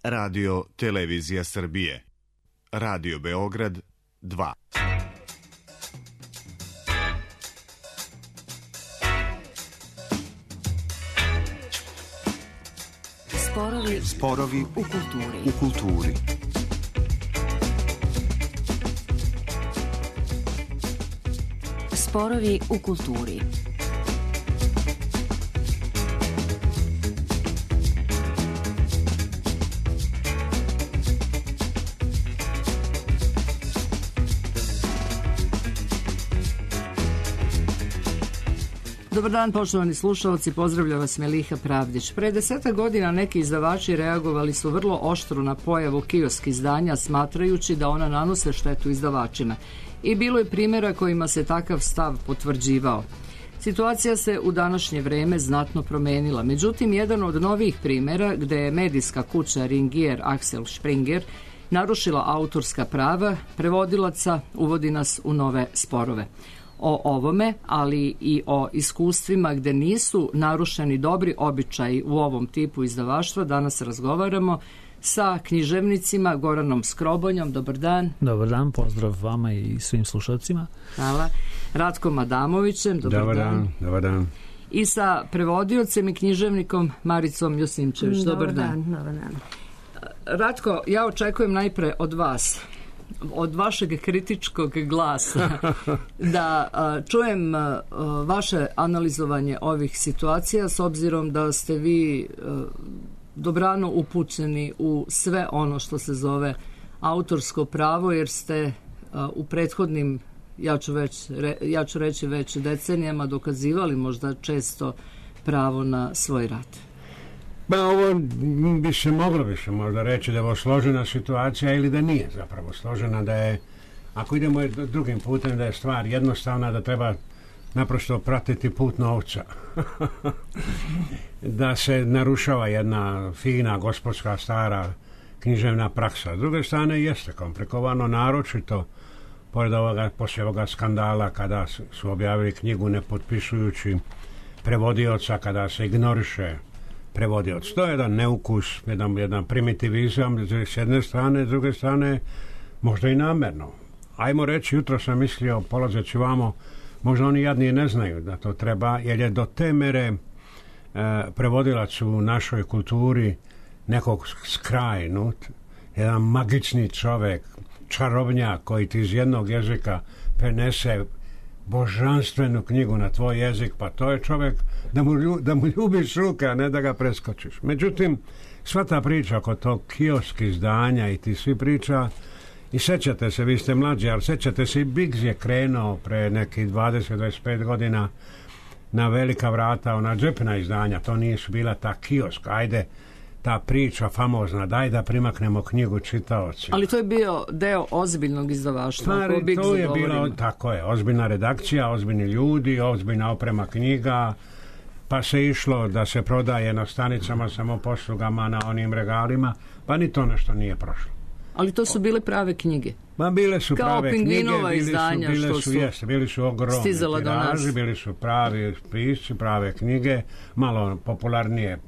Radio Televizija Srbije. Radio Beograd 2. Sporovi u kulturi. Sporovi u kulturi. Dobar dan, poštovani slušalci, pozdravlja vas Meliha Pravdić. Pre 10 godina neki izdavači reagovali su vrlo oštro na pojavu kiosk izdanja, smatrajući da ona nanose štetu izdavačima. I bilo je primjera kojima se takav stav potvrđivao. Situacija se u današnje vreme znatno promenila. Međutim, jedan od novih primjera gde je medijska kuća Ringier Axel Springer narušila autorska prava prevodilaca uvodi nas u nove sporove. O ovome, ali i o iskustvima gde nisu narušeni dobri običaji u ovom tipu izdavaštva, danas razgovaramo sa književnicima Goranom Skrobonjom. Dobar dan. Dobar dan, pozdrav vama i svim slušalcima. Hvala. Ratkom Adamovićem. Dobar dan. Dobar dan. I sa prevodiocem i književnikom Maricom Josimčević. Dobar dan. Dobar dan. Ratko, ja očekujem najpre od vas, od vašeg kritičkog glasa, da čujem vaše analizovanje ovih situacija, s obzirom da ste vi dobrano upućeni u sve ono što se zove autorsko pravo, jer ste u prethodnim, ja ću reći već decenijama, dokazivali možda često pravo na svoj rad. Ba, ovo bi se moglo više možda reći da je ovo složena situacija ili da nije zapravo složena, da je, ako idemo drugim putem, da je stvar jednostavna, da treba naprosto pratiti put novca. Da se narušava jedna fina, gospodska, stara književna praksa. S druge strane jeste komplikovano, naročito poslije ovoga skandala kada su objavili knjigu ne potpisujući prevodioca, kada se ignoriše prevodioc. To je jedan neukus, jedan primitivizam s jedne strane, s druge strane možda i namjerno. Ajmo reći, jutro sam mislio, polazeći vamo, možda oni jadnije ne znaju da to treba, jer je do te mere prevodilac u našoj kulturi nekog skrajnut, jedan magični čovjek, čarobnjak koji ti iz jednog jezika prenese božanstvenu knjigu na tvoj jezik, pa to je čovjek da mu ljubiš ruke, a ne da ga preskočiš. Međutim, sva ta priča oko tog kiosk izdanja i ti svi priča, i sećate se, vi ste mlađi, ali sećate se, i Biggs je krenuo pre nekih 20-25 godina na velika vrata, ona džepna izdanja, to nisu bila ta kiosk, ajde, ta priča famozna, daj da primaknemo knjigu čitaoci. Ali to je bio deo ozbiljnog izdavaštva. To je bilo, tako je, ozbiljna redakcija, ozbiljni ljudi, ozbiljna oprema knjiga, pa se išlo da se prodaje na stanicama samoposlugama, na onim regalima, pa ni to nešto nije prošlo. Ali to su bile prave knjige. Ma bile su kao prave knjige. Kao Pingvinova izdanja bili su ogromni tiraži, bili su pravi pisci, prave knjige, malo popularnije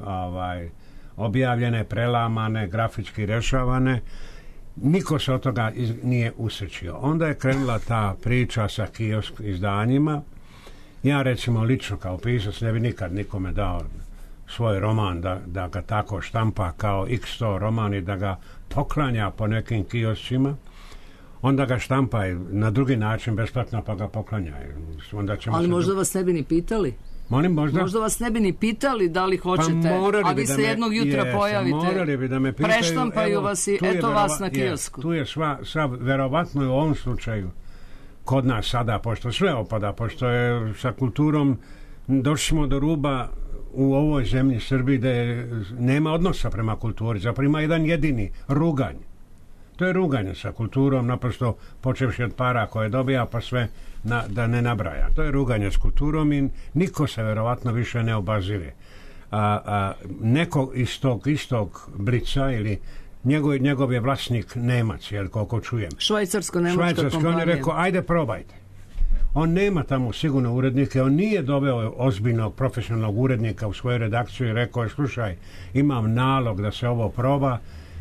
objavljene, prelamane, grafički rešavane. Niko se od toga nije usrećio. Onda je krenula ta priča sa kiosk izdanjima. Ja recimo lično kao pisac ne bi nikad nikome dao svoj roman da ga tako štampa kao X100 roman i da ga poklanja po nekim kioscima. Onda ga štampaju na drugi način besplatno, pa ga poklanjaju. Ali možda vas ne bi ni pitali? Možda vas ne bi ni pitali da li hoćete, a vi se jednog jutra pojavite, preštampaju vas i eto vas na kiosku. Tu je sva verovatno u ovom slučaju kod nas sada, pošto sve opada, pošto je sa kulturom došli smo do ruba u ovoj zemlji Srbiji da nema odnosa prema kulturi, zapravo ima jedan jedini ruganj. To je ruganje sa kulturom, naprosto počevši od para koje dobija, pa sve da ne nabraja. To je ruganje s kulturom i niko se verovatno više ne obazire. Neko istog Blica ili njegov je vlasnik Nemac, jer koliko čujem. Švajcarsko-nemačka kompanija. On je rekao, ajde probajte. On nema tamo sigurno urednike, on nije doveo ozbiljnog profesionalnog urednika u svoju redakciju i rekao je, slušaj, imam nalog da se ovo proba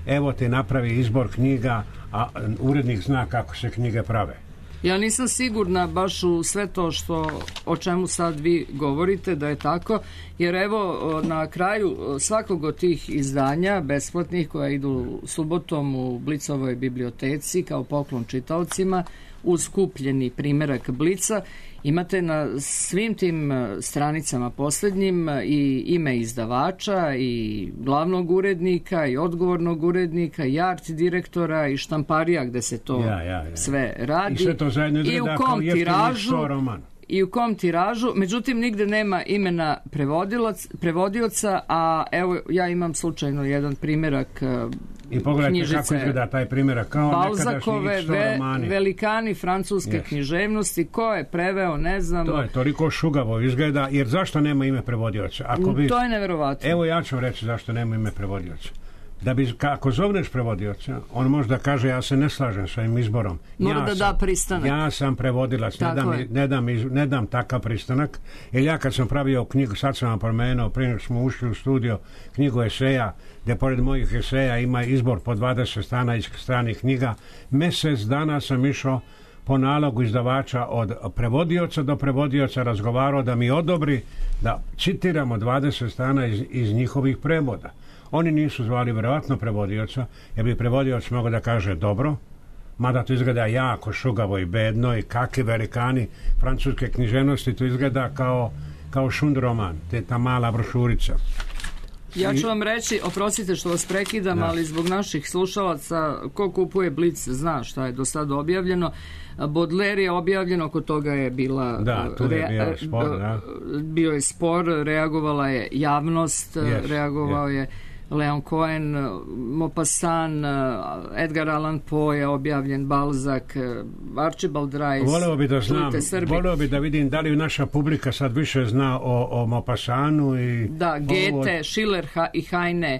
evo ti napravi izbor knjiga, a urednik zna kako se knjige prave. Ja nisam sigurna baš u sve to o čemu sad vi govorite da je tako, jer evo na kraju svakog od tih izdanja besplatnih koja idu subotom u Blicovoj biblioteci kao poklon čitaocima uz kupljeni primjerak Blica, imate na svim tim stranicama posljednjim i ime izdavača i glavnog urednika i odgovornog urednika i art direktora i štamparija gde se to sve radi. I sve to zajedno izgleda kao jeftini roman. I u kom tiražu, međutim nigde nema imena prevodioca, a evo ja imam slučajno jedan primjerak i pogledajte kako izgleda taj primjerak, kao Balzacove, velikani francuske književnosti, ko je preveo, ne znam. To je toliko šugavo izgleda, jer zašto nema ime prevodioca? To je neverovatno. Evo ja ću vam reći zašto nema ime prevodioca. Da bi, ako zovneš prevodioca, on možda kaže ja se ne slažem s ovim izborom. Mora da da pristanak. Ja sam prevodilac, ne dam takav pristanak, jer ja kad sam pravio knjigu, sad sam vam promenuo, prije nego smo ušli u studio, knjigu eseja, gdje pored mojih eseja ima izbor po 20 stranih knjiga, mjesec dana sam išao po nalogu izdavača od prevodioca do prevodioca razgovarao da mi odobri da citiramo 20 strana iz njihovih prevoda. Oni nisu zvali vjerojatno prevodioca, jer bi prevodioc mogao da kaže dobro, mada to izgleda jako šugavo i bedno i kakvi velikani francuske književnosti, to izgleda kao šund roman, ta mala brošurica. Ja ću vam reći, oprostite što vas prekidam, ali zbog naših slušalaca, ko kupuje Blic zna šta je do sada objavljeno. Baudelaire je objavljeno, oko toga je bila bio je spor, reagovala je javnost, reagovao je Leon Cohen, Maupassant, Edgar Allan Poe je objavljen, Balzac, Archibald Rice. Voleo bi da vidim da li naša publika sad više zna o Maupassantu i... Da, Goethe, Schiller i Heine,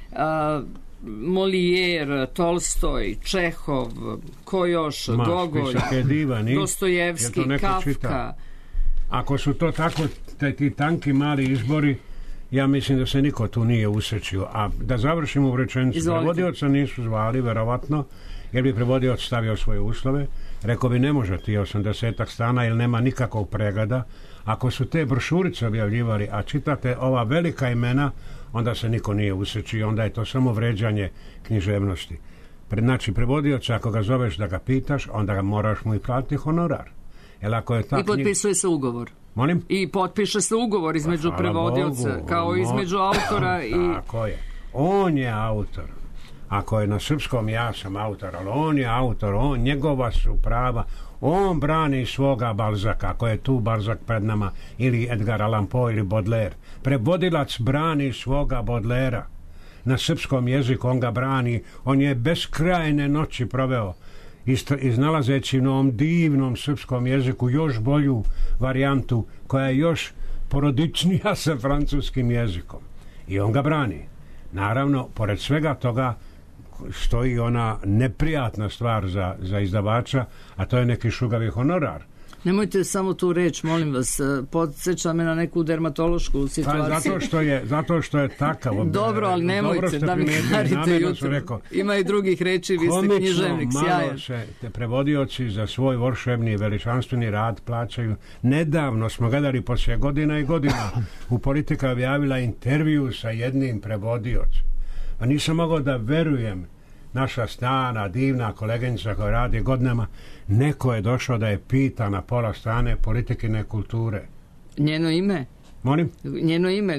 Molière, Tolstoj, Čehov, ko još, Gogolj, Dostojevski, Kafka. Ako su to tako ti tanki mali izbori, ja mislim da se niko tu nije usrećio. A da završimo u rečenicu, prevodioca nisu zvali, verovatno, jer bi prevodioc stavio svoje uslove. Rekao bi, ne može ti 80 strana, jer nema nikakvog pregleda. Ako su te brošurice objavljivali, a čitate ova velika imena, onda se niko nije usrećio, onda je to samo vređanje književnosti. Znači, prevodioca, ako ga zoveš da ga pitaš, onda ga moraš mu i platiti honorar. I potpisuje se ugovor. Molim? I potpiše se ugovor između prevodioca, kao između autora i... Tako je. On je autor. Ako je na srpskom, ja sam autor, ali on je autor, njegova su prava, on brani svoga Balzaka, ako je tu Balzak pred nama, ili Edgar Allan Poe ili Baudelaire. Prevodilac brani svoga Baudelairea. Na srpskom jeziku on ga brani, on je beskrajne noći proveo iznalazeći na ovom divnom srpskom jeziku još bolju varijantu koja je još porodičnija sa francuskim jezikom. I on ga brani. Naravno, pored svega toga stoji ona neprijatna stvar za izdavača, a to je neki šugavi honorar. Nemojte samo tu reč, molim vas, podsjeća me na neku dermatološku situaciju. Zato što je takav. Dobro, ali nemojte da mi harite jutro. Ima i drugih reči, vi ste književnik, sjajan. Malo se te prevodioci za svoj volšebni i veličanstveni rad plaćaju. Nedavno smo gledali poslije godina i godina u Politika objavila intervju sa jednim prevodiocem. A nisam mogao da verujem, naša stara, divna koleginica koja radi godinama, neko je došao da je pita na pola strane politikine kulture. Njeno ime? Molim? Njeno ime?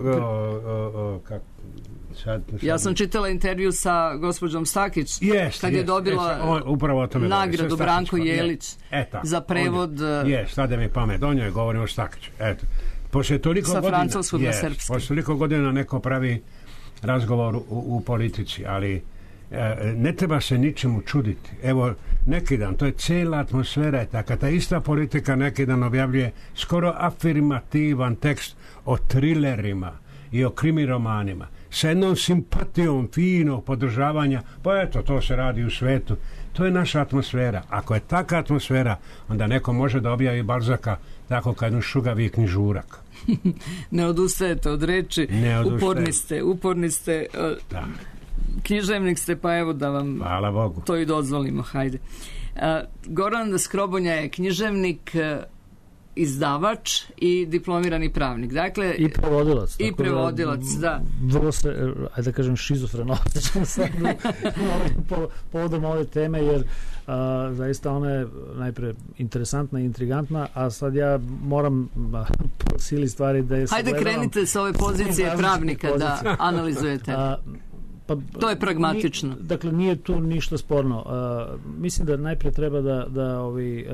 Ja sam čitala intervju sa gospođom Stakić kad je dobila nagradu Branko Jelić za prevod. Stade mi pamet, o njoj govorimo Stakić. Sa francuskog na srpski. Posle toliko godina neko pravi razgovor u politici, ali ne treba se ničemu čuditi. Evo, neki dan, to je cijela atmosfera je taka. Ta ista politika neki dan objavljuje skoro afirmativan tekst o trilerima i o krimi romanima. Sa jednom simpatijom, finog podržavanja, pa eto, to se radi u svetu. To je naša atmosfera. Ako je taka atmosfera, onda neko može da objavi Balzaka tako kao jednu šugavi knjižurak. Ne odustajete od reči, uporni ste. Da. književnik ste, pa evo da vam Hvala Bogu. to i dozvolimo, hajde. Goran Skrobonja je književnik, izdavač i diplomirani pravnik. Dakle, i prevodilac. I prevodilac, da. Vrlo se, ajde da kažem, šizofreno osjećam sad povodom ove teme, jer zaista ona je najpre interesantna i intrigantna, a sad ja moram po sili stvari da je hajde krenite sa ove pozicije pravnika da analizujete. To je pragmatično. Dakle, nije tu ništa sporno. Mislim da najpre treba da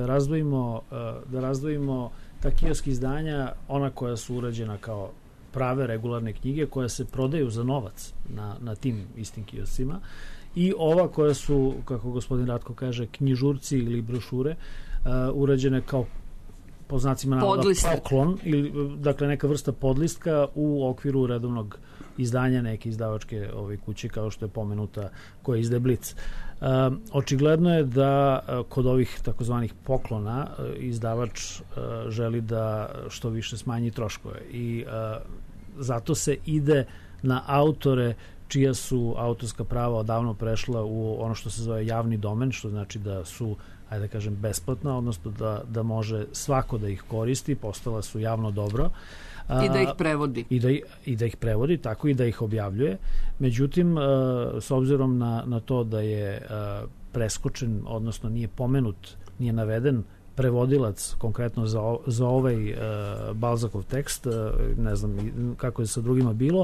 razdvojimo ta kiosk izdanja, ona koja su urađena kao prave regularne knjige koje se prodaju za novac na tim istim kioscima, i ova koja su, kako gospodin Ratko kaže, knjižurci ili brošure, urađene kao, po znacima navoda, poklon, ili, dakle, neka vrsta podlistka u okviru redovnog izdanja neke izdavačke kuće, kao što je pomenuta, koja izdaje Blic. Očigledno je da kod ovih takozvanih poklona izdavač želi da što više smanji troškove, i zato se ide na autore čija su autorska prava odavno prešla u ono što se zove javni domen, što znači da su, ajde da kažem, besplatna, odnosno da može svako da ih koristi, postala su javno dobro. I da ih prevodi. I da ih prevodi, tako i da ih objavljuje. Međutim, s obzirom na to da je preskočen, odnosno nije pomenut, nije naveden prevodilac konkretno za ovaj Balzakov tekst, ne znam kako je sa drugima bilo,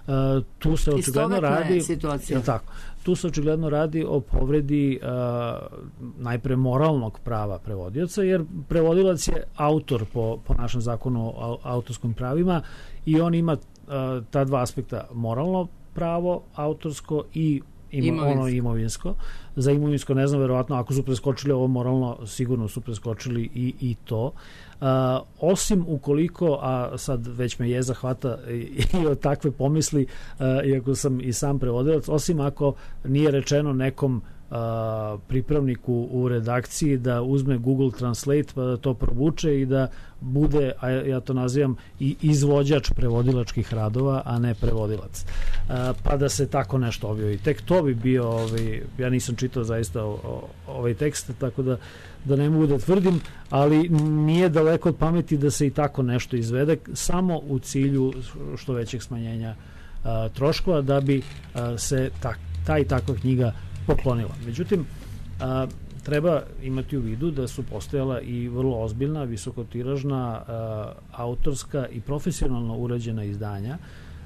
tu se očigledno radi, tu se očigledno radi o povredi najpre moralnog prava prevodioca, jer prevodilac je autor po našem zakonu o autorskim pravima, i on ima ta dva aspekta: moralno pravo autorsko i imovinsko. Za imovinsko ne znam, verovatno ako su preskočili ovo moralno, sigurno su preskočili i to. Osim ukoliko, a sad već me je zahvata i od takve pomisli, iako sam i sam prevodilac, osim ako nije rečeno nekom pripravniku u redakciji da uzme Google Translate pa da to provuče i da bude, a ja to nazivam, i izvođač prevodilačkih radova, a ne prevodilac. Pa da se tako nešto objavi. Tek to bi bio, ja nisam čitao zaista ovaj tekst, tako da ne mogu da tvrdim, ali nije daleko od pameti da se i tako nešto izvede, samo u cilju što većeg smanjenja troškova, da bi se ta i takva knjiga poklonila. Međutim, treba imati u vidu da su postojala i vrlo ozbiljna, visokotiražna, autorska i profesionalno urađena izdanja.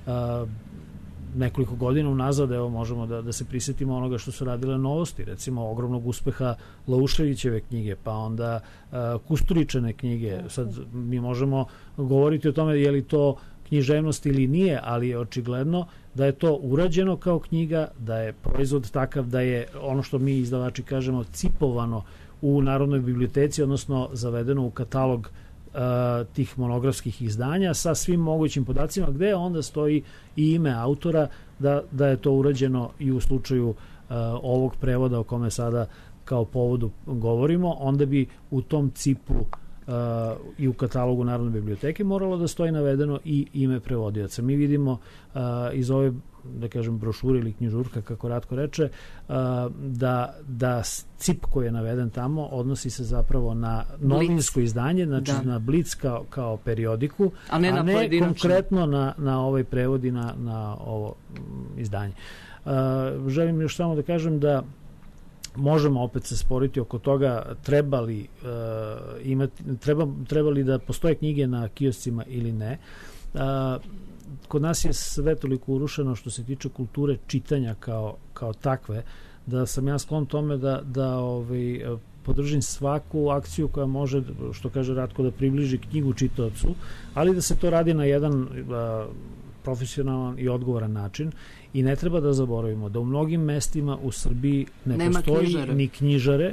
Nekoliko godina unazad, evo, možemo da se prisjetimo onoga što su radile Novosti, recimo ogromnog uspeha Lauševićeve knjige, pa onda Kusturičine knjige. Sad mi možemo govoriti o tome je li to književnost ili nije, ali je očigledno da je to urađeno kao knjiga, da je proizvod takav da je ono što mi izdavači kažemo cipovano u Narodnoj biblioteci, odnosno zavedeno u katalog tih monografskih izdanja sa svim mogućim podacima, gde onda stoji i ime autora, da je to urađeno i u slučaju ovog prevoda o kome sada kao povodu govorimo, onda bi u tom cipu i u katalogu Narodne biblioteke moralo da stoji navedeno i ime prevodioca. Mi vidimo iz ove, da kažem, brošure ili knjižurka, kako Ratko reče, da cip koji je naveden tamo odnosi se zapravo na novinsko izdanje, znači na Blic kao periodiku, a ne konkretno na ovaj prevod i na ovo izdanje. Želim još samo da kažem da možemo opet se sporiti oko toga treba li da postoje knjige na kioscima ili ne. Kod nas je sve toliko urušeno što se tiče kulture čitanja kao takve, da sam ja sklon tome da podržim svaku akciju koja može, što kaže Ratko, da približi knjigu čitaocu, ali da se to radi na jedan profesionalan i odgovoran način. I ne treba da zaboravimo da u mnogim mestima u Srbiji ne postoji ni knjižare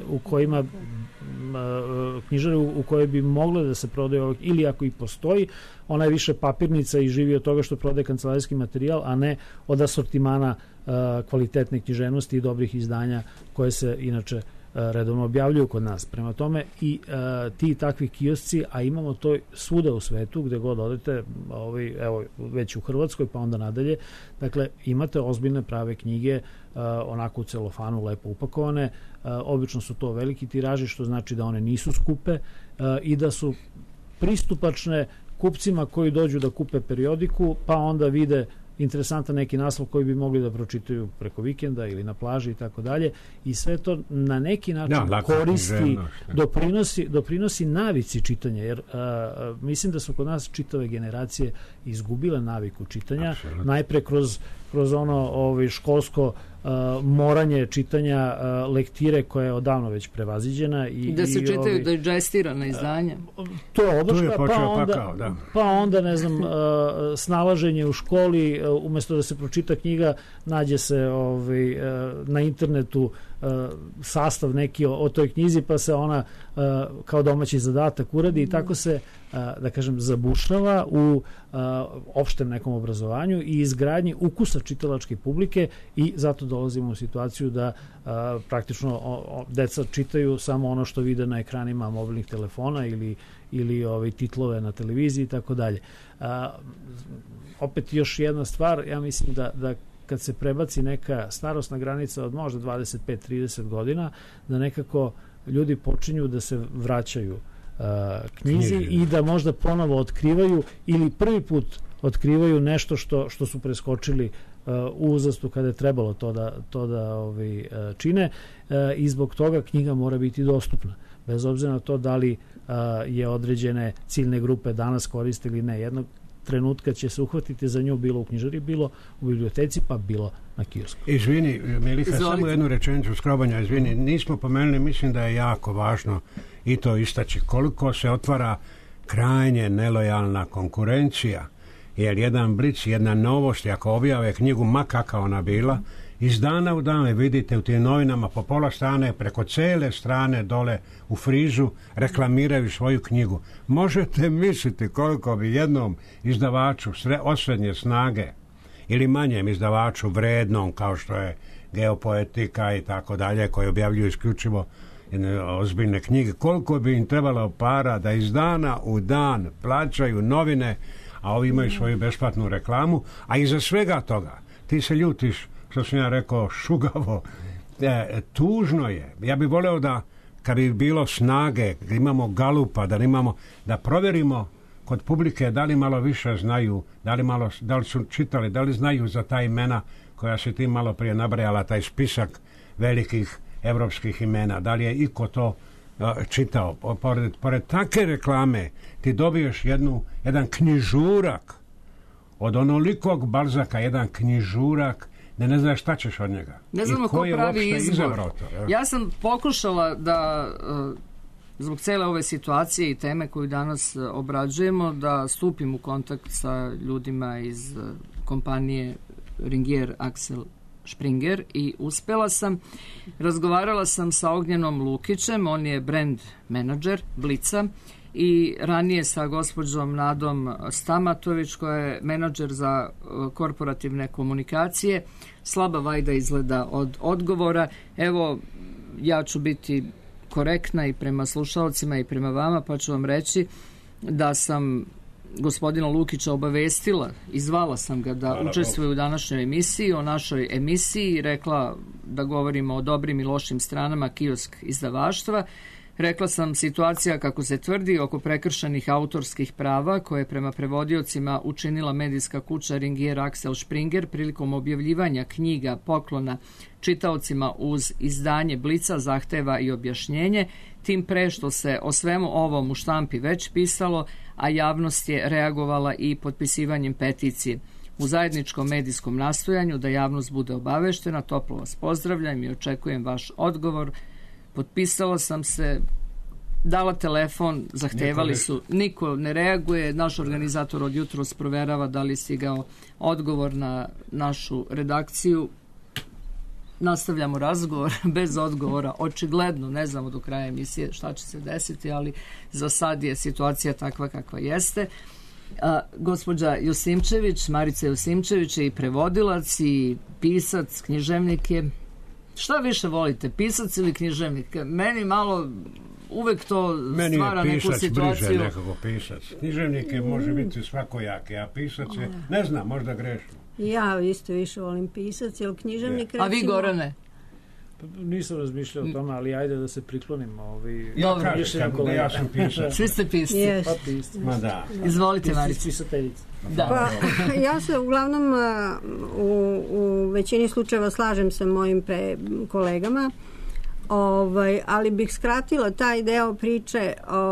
u koje bi mogle da se prodaju, ili ako i postoji, ona je više papirnica i živi od toga što prodaje kancelarijski materijal, a ne od asortimana kvalitetne književnosti i dobrih izdanja koje se inače redovno objavljuju kod nas. Prema tome i ti takvi kiosci, a imamo to svuda u svetu, gde god odete, evo već u Hrvatskoj pa onda nadalje, dakle imate ozbiljne prave knjige, onako u celofanu lepo upakovane, obično su to veliki tiraži, što znači da one nisu skupe i da su pristupačne kupcima koji dođu da kupe periodiku, pa onda vide interesantan neki naslov koji bi mogli da pročitaju preko vikenda ili na plaži i tako dalje, i sve to na neki način koristi, doprinosi navici čitanja, jer mislim da su kod nas čitave generacije izgubile naviku čitanja. Absolutno. Najpre kroz ono školsko moranje čitanja lektire koja je odavno već prevaziđena i da se čitaju digestirana izdanja. To je odoška, pa onda ne znam, snalaženje u školi, umesto da se pročita knjiga, nađe se na internetu sastav neki o toj knjizi, pa se ona kao domaći zadatak uradi i tako se, da kažem, zabušava u opštem nekom obrazovanju i izgradnji ukusa čitalačke publike, i zato dolazimo u situaciju da praktično deca čitaju samo ono što vide na ekranima mobilnih telefona ili titlove na televiziji i tako dalje. Opet još jedna stvar, ja mislim da kad se prebaci neka starosna granica od možda 25-30 godina, da nekako ljudi počinju da se vraćaju knjizi i da možda ponovo otkrivaju ili prvi put otkrivaju nešto što su preskočili u uzrastu kada je trebalo to da čine, i zbog toga knjiga mora biti dostupna. Bez obzira na to da li je određene ciljne grupe danas koriste ili ne. Jednog trenutka će se uhvatiti za nju, bilo u knjižari, bilo u biblioteci, pa bilo na kiosku. Izvini, Miliha, samo jednu rečenicu skrobanja, izvini, nismo pomenuli, mislim da je jako važno i to istaći, koliko se otvara krajnje nelojalna konkurencija, jer jedan blic, jedna novost, ako objave knjigu, ma kakva ona bila, iz dana u dan vidite u tim novinama po pola strane, preko cele strane dole u frizu reklamiraju svoju knjigu. Možete misliti koliko bi jednom izdavaču osrednje snage ili manjem izdavaču vrednom, kao što je Geopoetika i tako dalje, koji objavljuju isključivo ozbiljne knjige, koliko bi im trebalo para da iz dana u dan plaćaju novine, a ovi imaju svoju besplatnu reklamu, a iza svega toga ti se ljutiš, što sam ja rekao, šugavo, tužno je. Ja bih voleo da, kad bi bilo snage, da imamo Galupa, da provjerimo kod publike da li malo više znaju, da li su čitali, da li znaju za ta imena koja se ti malo prije nabrajala, taj spisak velikih evropskih imena, da li je iko to čitao. Pored takve reklame ti dobiješ jedan knjižurak od onolikog Balzaka, jedan knjižurak, ne znaš šta ćeš od njega. Ne znamo ko pravi izbor. Ja sam pokušala da zbog cele ove situacije i teme koju danas obrađujemo, da stupim u kontakt sa ljudima iz kompanije Ringier Axel Springer i uspela sam. Razgovarala sam sa Ognjenom Lukićem, on je brand menadžer Blica, i ranije sa gospođom Nadom Stamatović, koja je menadžer za korporativne komunikacije. Slaba vajda izgleda od odgovora. Evo, ja ću biti korektna i prema slušalcima i prema vama, pa ću vam reći da sam gospodina Lukića obavestila i zvala sam ga da učestvuje u današnjoj emisiji, o našoj emisiji, rekla da govorimo o dobrim i lošim stranama kiosk izdavaštva. Rekla sam, situacija kako se tvrdi oko prekršenih autorskih prava koje je prema prevodiocima učinila medijska kuća Ringier Axel Springer prilikom objavljivanja knjiga poklona čitaocima uz izdanje Blica zahteva i objašnjenje, tim pre što se o svemu ovom u štampi već pisalo, a javnost je reagovala i potpisivanjem peticije. U zajedničkom medijskom nastojanju da javnost bude obaveštena, toplo vas pozdravljam i očekujem vaš odgovor. Potpisala sam se, dala telefon, zahtevali su, niko ne reaguje, naš organizator od jutros proverava da li stigao odgovor na našu redakciju. Nastavljamo razgovor bez odgovora, očigledno ne znamo do kraja emisije šta će se desiti, ali za sad je situacija takva kakva jeste. Gospođa Josimčević, Marica Josimčević je i prevodilac i pisac, književnik je. Šta više volite, pisac ili književnik? Meni malo uvek to stvara neku situaciju. Meni je pisac bliže nekako pisac. Književnik je može biti svakojaki, a pisac je, ne znam, možda grešno. Ja isto više volim pisac, jer književnik recimo... A vi, Gorane? Nisam razmišljao o tome, ali ajde da se priklonim. Ja kažem, ja sam pisac. Svi ste pisci. Yes. Pa pisci. Ma da. Izvolite, Marica. Pisateljica. Da. Pa, ja se uglavnom u većini slučajeva slažem sa mojim kolegama, ali bih skratila taj deo priče.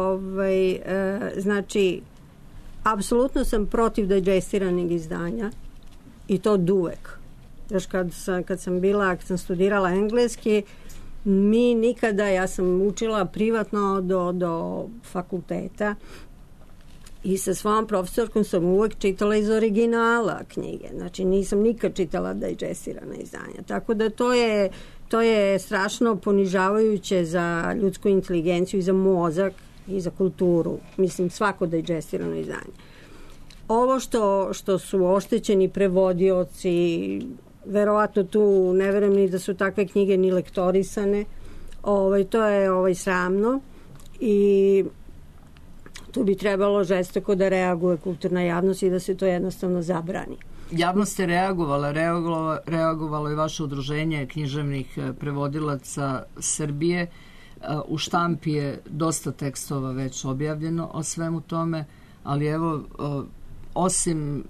Znači, apsolutno sam protiv digestiranih izdanja i to oduvek. Još kad sam studirala engleski, mi nikada, ja sam učila privatno do fakulteta i sa svojom profesorkom sam uvek čitala iz originala knjige. Znači nisam nikad čitala digestirana izdanja. Tako da to je strašno ponižavajuće za ljudsku inteligenciju i za mozak i za kulturu. Mislim, svako digestirano izdanje. Ovo što su oštećeni prevodioci, verovatno tu ne verujem ni da su takve knjige ni lektorisane. To je sramno i tu bi trebalo žestoko da reaguje kulturna javnost i da se to jednostavno zabrani. Javnost je reagovalo i vaše udruženje književnih prevodilaca Srbije. U štampi je dosta tekstova već objavljeno o svemu tome, ali evo, osim...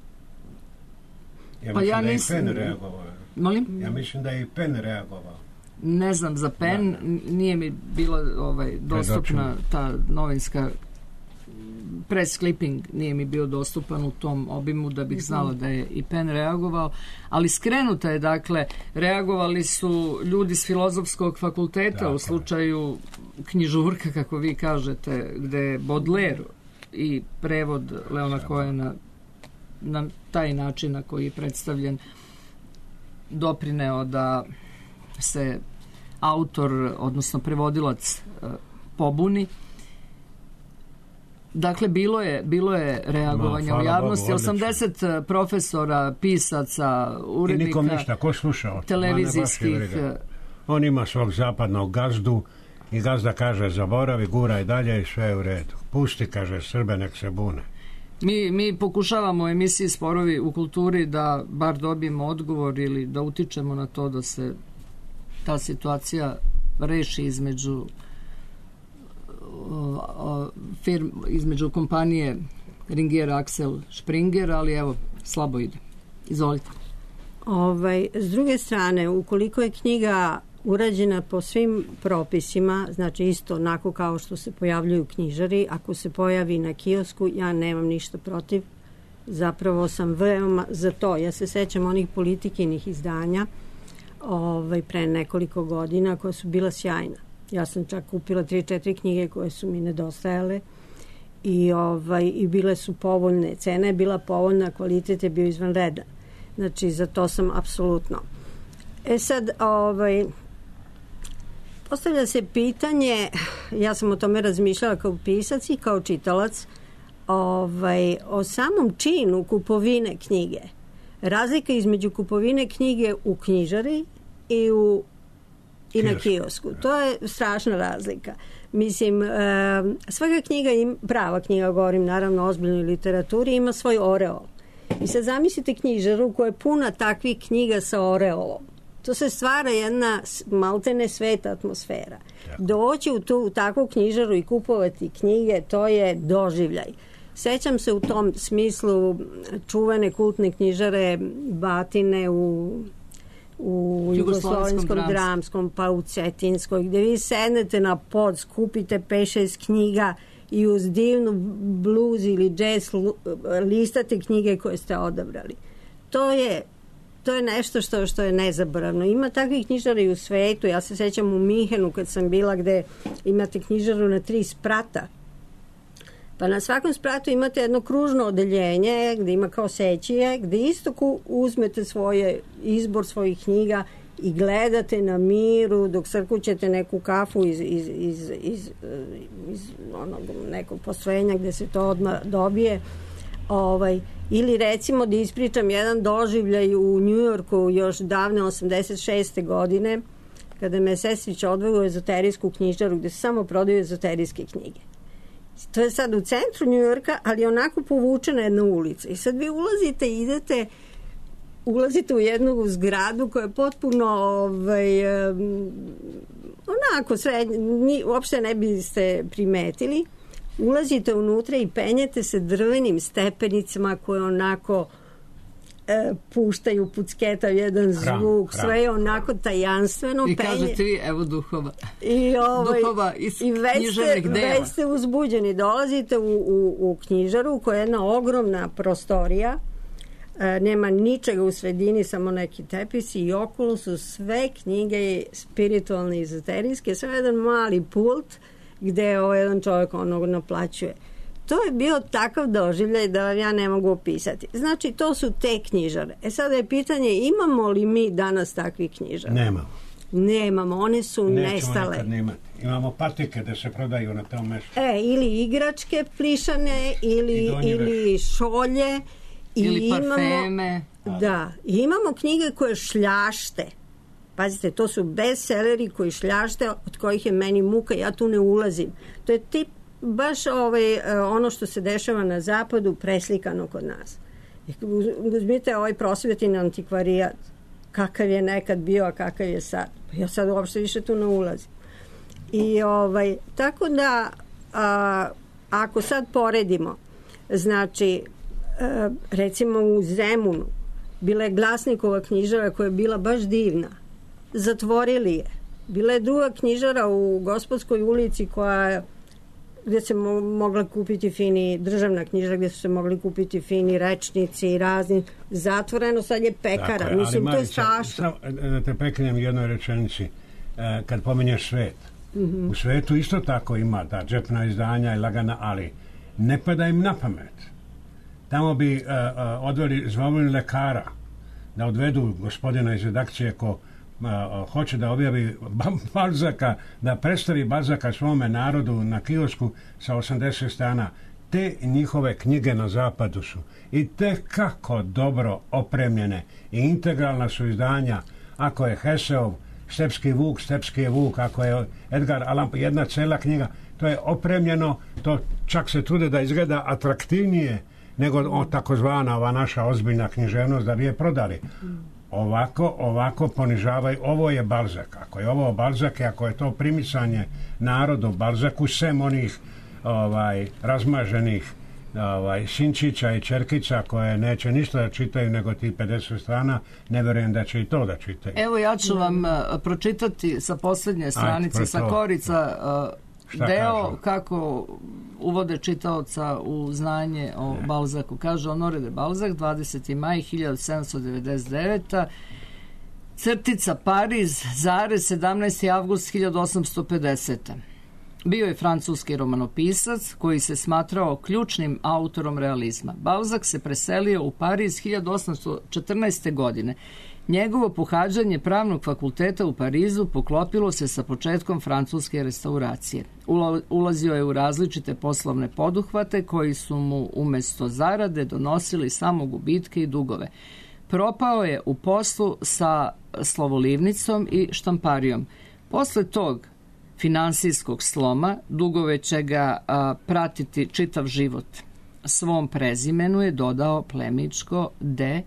Ja mislim da je i PEN reagovao. Molim? Ja mislim da je i PEN reagovao. Ne znam za PEN, nije mi bila dostupna ta novinska press clipping, nije mi bio dostupan u tom obimu da bih znala da je i PEN reagovao, ali skrenuta je, dakle, reagovali su ljudi s Filozofskog fakulteta u slučaju knjižurka, kako vi kažete, gde je Baudelaire i prevod Leona Cohena na taj način na koji je predstavljen doprineo da se autor, odnosno prevodilac, pobuni. Dakle, bilo je reagovanja u javnosti. 80 profesora, pisaca, urednika, i nikom ništa, ko slušao? Televizijskih. On ima svog zapadnog gazdu i gazda kaže zaboravi, guraj dalje i sve je u redu. Pusti, kaže Srbe, nek se bune. Mi pokušavamo u emisiji Sporovi u kulturi da bar dobijemo odgovor ili da utičemo na to da se ta situacija reši između kompanije Ringier Axel Springer, ali evo, slabo ide. Izvolite. S druge strane, ukoliko je knjiga urađena po svim propisima, znači isto onako kao što se pojavljuju knjižari, ako se pojavi na kiosku, ja nemam ništa protiv. Zapravo sam veoma za to. Ja se sećam onih Politikinih izdanja pre nekoliko godina koja su bila sjajna. Ja sam čak kupila 3-4 knjige koje su mi nedostajale i bile su povoljne. Cena je bila povoljna, kvalitet je bio izvanredan. Znači, za to sam apsolutno. Sad, postavlja se pitanje, ja sam o tome razmišljala kao pisac i kao čitalac, o samom činu kupovine knjige. Razlika između kupovine knjige u knjižari i na kiosku. To je strašna razlika. Mislim, svaka knjiga, prava knjiga, govorim naravno o ozbiljnoj literaturi, ima svoj oreol. I sad zamislite knjižaru koja je puna takvih knjiga sa oreolom. To se stvara jedna maltene sveta atmosfera. Doći u takvu knjižaru i kupovati knjige, to je doživljaj. Sećam se u tom smislu čuvene kultne knjižare Batine u Jugoslovenskom dramskom, pa u Cetinskoj, gde vi sednete na pod, skupite 5-6 knjiga i uz divnu blues ili jazz listate knjige koje ste odabrali. To je nešto što je nezaboravno. Ima takvih knjižara i u svetu. Ja se sećam u Minhenu kad sam bila, gde imate knjižaru na 3 sprata. Pa na svakom spratu imate jedno kružno odeljenje gde ima kao sećije, gde isto uzmete izbor svojih knjiga i gledate na miru dok srkućete neku kafu iz nekog postrojenja gde se to odmah dobije. Ili recimo da ispričam jedan doživljaj u Njujorku još davne 86. godine. kada me sestrić odveo u ezoterijsku knjižaru gde se samo prodaju ezoterijske knjige. To je sad u centru Njujorka, ali onako povučena jedna ulica. I sad vi ulazite i ulazite u jednu zgradu koja je potpuno onako uopšte ne biste primetili. Ulazite unutra i penjete se drvenim stepenicama koje onako puštaju, pucketaju jedan zvuk, sve je onako tajanstveno. I kažete vi, evo duhova. Duhova iz književnih dela. Već ste uzbuđeni. Dolazite u knjižaru koja je jedna ogromna prostorija. Nema ničega u sredini, samo neki tepisi i okolo su sve knjige spiritualne i ezoterijske, sve jedan mali pult gde jedan čovjek onog naplaćuje. To je bio takav doživljaj da vam ja ne mogu opisati. Znači, to su te knjižare. Sada je pitanje, imamo li mi danas takvih knjižara? Nemamo, one su nestale. Imamo patike da se prodaju na tom mestu. Ili igračke plišane, ili šolje. Ili parfeme. Da, imamo knjige koje šljašte. Pazite, to su bestselleri koji šljašte, od kojih je meni muka, ja tu ne ulazim. To je tip baš ono što se dešava na zapadu preslikano kod nas. Uzmite ovaj prosvetni antikvarijat, kakav je nekad bio, a kakav je sad. Ja sad uopšte više tu ne ulazim. I tako da ako sad poredimo, znači recimo u Zemunu bila je Glasnikova knjižara koja je bila baš divna. Zatvorili je. Bila je druga knjižara u Gospodskoj ulici gdje se mogla kupiti fini, državna knjižara gdje su se mogli kupiti fini rečnici i razni. Zatvoreno, sad je pekara. Dakle, mislim, to je strašno. Da te prekinem u jednoj rečenici. Kad pominješ svet, u svetu isto tako ima ta džepna izdanja i lagana, ali ne pada im na pamet. Tamo bi zvali lekara da odvedu gospodina iz redakcije ko hoće da objavi Balzaka, da predstavi Balzaka svome narodu na kiosku sa 80 strana. Te njihove knjige na zapadu su i tekako dobro opremljene i integralna su izdanja. Ako je Heseov Stepski vuk, Stepski je vuk, ako je Edgar Allan Poe, jedna cela knjiga, to je opremljeno, to čak se trude da izgleda atraktivnije nego takozvana ova naša ozbiljna književnost da bi je prodali. Ovako ponižavaju. Ovo je Balzak. Ako je ovo Balzak i ako je to primisanje narodu Balzaku, sem onih razmaženih sinčića i čerkica koje neće ništa da čitaju nego ti 50 strana, ne verujem da će i to da čitaju. Evo ja ću vam pročitati sa posljednje stranice, sa korica deo kako uvode čitaoca u znanje o Balzaku. Kaže Honoré de Balzac, 20. maj 1799. Crtica Pariz, 17. avgust 1850. Bio je francuski romanopisac koji se smatrao ključnim autorom realizma. Balzac se preselio u Pariz 1814. godine. Njegovo pohađanje pravnog fakulteta u Parizu poklopilo se sa početkom francuske restauracije. Ulazio je u različite poslovne poduhvate koji su mu umjesto zarade donosili samo gubitke i dugove. Propao je u poslu sa slovolivnicom i štamparijom. Posle tog finansijskog sloma dugove će ga pratiti čitav život. Svom prezimenu je dodao plemičko D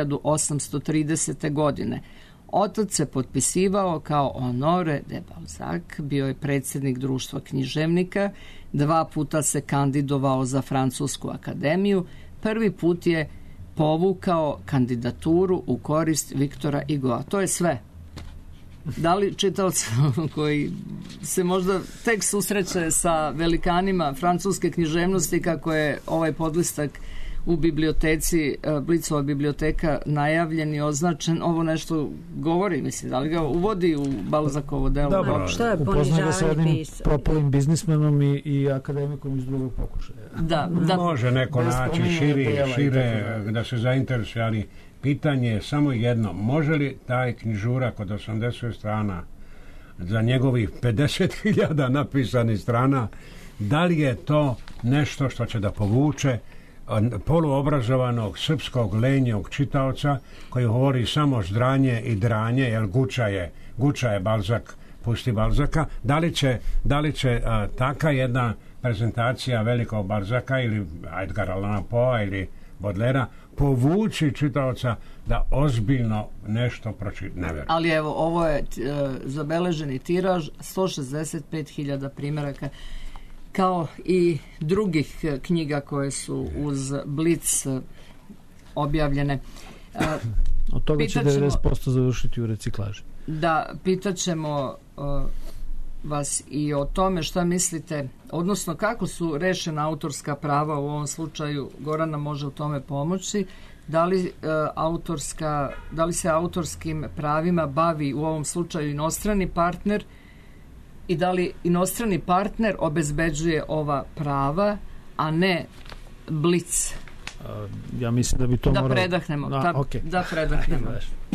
1830. godine. Otac se potpisivao kao Honoré de Balzac, bio je predsjednik društva književnika, 2 puta se kandidovao za Francusku akademiju, prvi put je povukao kandidaturu u korist Viktora Hugoa. To je sve. Da li čitaoc koji se možda tek susreće sa velikanima francuske književnosti, kako je ovaj podlistak u biblioteci, Blicova biblioteka, najavljen i označen, ovo nešto govori, mislim, da li ga uvodi u Balzakovo delo? Dobro, upoznaje ga sa jednim propalim biznismenom i akademikom iz drugog pokušaja. Da. Može neko naći šire da se zainteresuje, ali pitanje je samo jedno, može li taj knjižurak od 80 strana za njegovih 50.000 napisanih strana, da li je to nešto što će da povuče poluobrazovanog srpskog lenjog čitaoca koji govori samo ždranje i dranje, jer Guča je Balzak, pusti Balzaka. Da li će taka jedna prezentacija velikog Balzaka ili Edgara Allana Poea ili Baudelaira povući čitaoca da ozbiljno nešto pročita? Ne verujem. Ali evo, ovo je zabeleženi tiraž 165.000 primjeraka, kao i drugih knjiga koje su uz Blic objavljene. Od toga će 90% završiti u reciklaži. Da, pitaćemo vas i o tome šta mislite, odnosno kako su rešena autorska prava u ovom slučaju. Gorana može u tome pomoći. Da li se autorskim pravima bavi u ovom slučaju inostrani partner i da li inostrani partner obezbeđuje ova prava, a ne Blic? Ja mislim da bi to moralo... Predahnemo. Okay. Da predahnemo.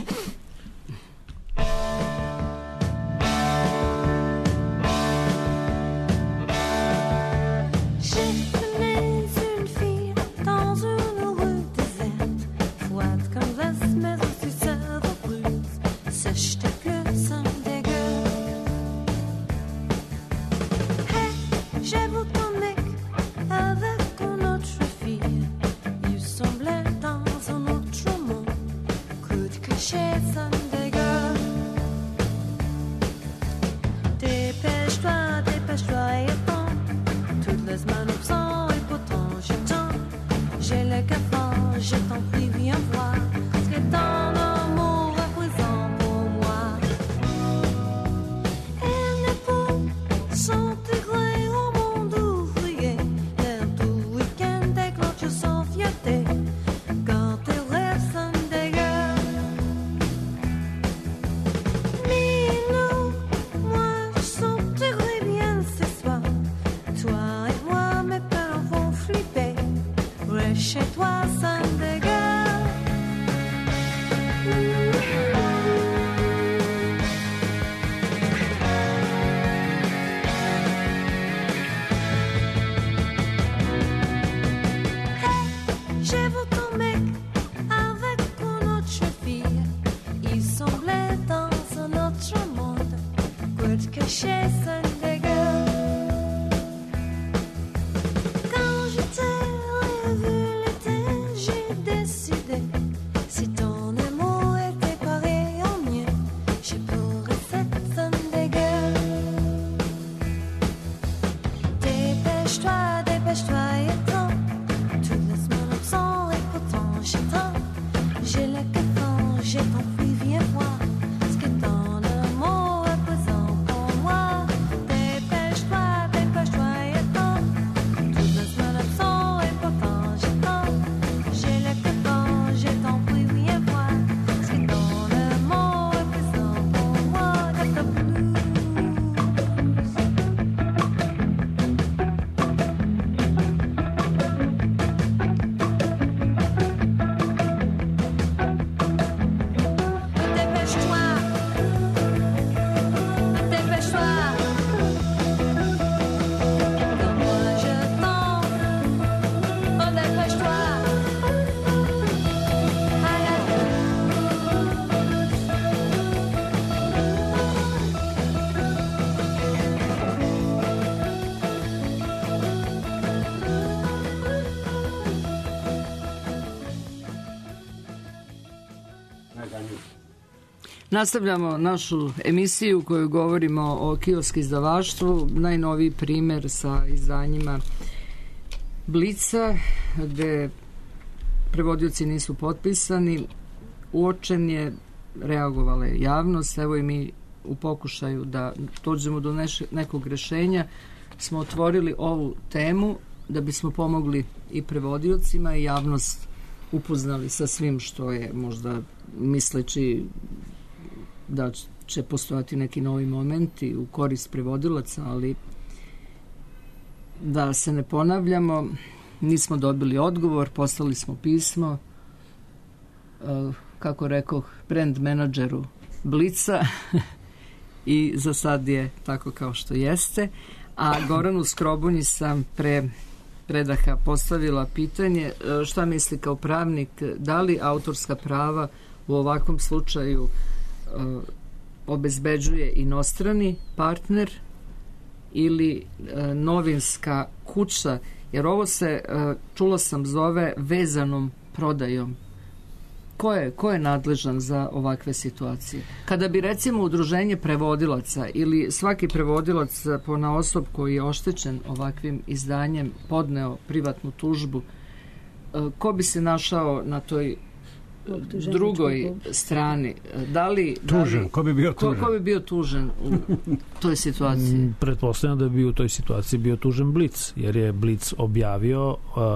Nastavljamo našu emisiju koju govorimo o kiosk izdavaštvu. Najnoviji primjer sa izdanjima Blica, gde prevodioci nisu potpisani. Uočen je, reagovala je javnost. Evo i mi u pokušaju da dođemo do nekog rešenja smo otvorili ovu temu da bismo pomogli i prevodiocima i javnost upoznali sa svim što je, možda misleći da će postojati neki novi momenti u korist prevodilaca, ali da se ne ponavljamo, nismo dobili odgovor, poslali smo pismo, kako rekoh, brand menadžeru Blica i za sad je tako kao što jeste. A Goranu Skrobunji sam pre predaha postavila pitanje šta misli kao pravnik, da li autorska prava u ovakvom slučaju obezbeđuje inostrani partner ili novinska kuća, jer ovo se, čula sam, zove vezanom prodajom. Ko je nadležan za ovakve situacije? Kada bi recimo udruženje prevodilaca ili svaki prevodilac ponaosob koji je oštećen ovakvim izdanjem podneo privatnu tužbu, ko bi se našao na toj drugoj strani? Ko bi bio tužen? Ko bi bio tužen u toj situaciji? Pretpostavljam da bi u toj situaciji bio tužen Blic, jer je Blic objavio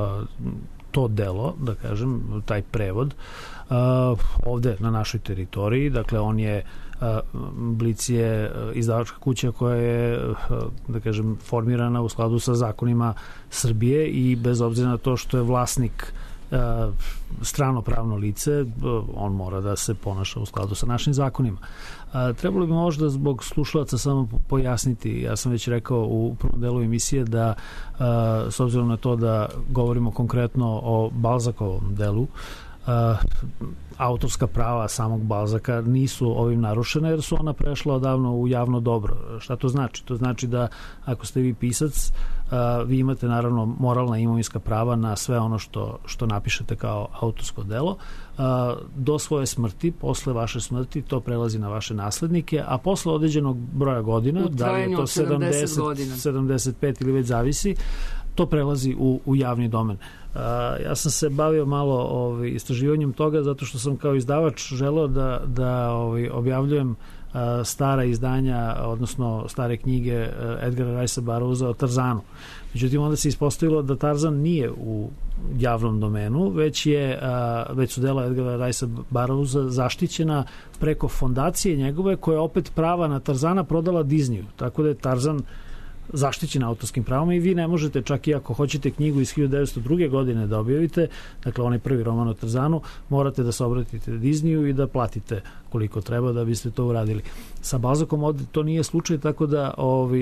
to delo, da kažem, taj prevod, ovde na našoj teritoriji. Dakle, on je Blic je izdavačka kuća koja je, da kažem, formirana u skladu sa zakonima Srbije i bez obzira na to što je vlasnik strano pravno lice, on mora da se ponaša u skladu sa našim zakonima. Trebalo bi možda zbog slušalaca samo pojasniti, ja sam već rekao u prvom delu emisije da s obzirom na to da govorimo konkretno o Balzakovom delu, autorska prava samog Balzaka nisu ovim narušena jer su ona prešla odavno u javno dobro. Šta to znači? To znači da ako ste vi pisac, vi imate naravno moralna imovinska prava na sve ono što napišete kao autorsko delo. Do svoje smrti, posle vaše smrti, to prelazi na vaše naslednike, a posle određenog broja godina, da li je to 75 ili već zavisi, to prelazi u javni domen. Ja sam se bavio malo istraživanjem toga zato što sam kao izdavač želeo da objavljujem stara izdanja, odnosno stare knjige Edgara Ricea Burroughsa o Tarzanu. Međutim, onda se ispostavilo da Tarzan nije u javnom domenu, već su dela Edgara Ricea Burroughsa zaštićena preko fondacije njegove, koja opet prava na Tarzana prodala Disneyu. Tako da je Tarzan zaštićen autorskim pravima i vi ne možete, čak i ako hoćete knjigu iz 1902. godine da objavite, dakle onaj prvi roman o Tarzanu, morate da se obratite Disneyu i da platite koliko treba da biste to uradili. Sa Balzakom ovde to nije slučaj, tako da